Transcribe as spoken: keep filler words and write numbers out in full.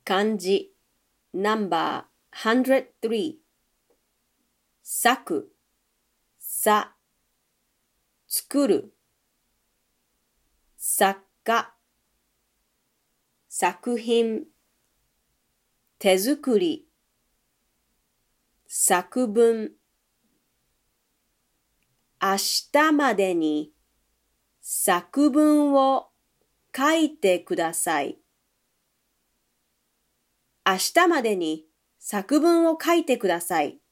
漢字ナンバーひゃくさんじゅうさん咲くさ作る作家作品手作り作文明日までに作文を書いてください。明日までに作文を書いてください。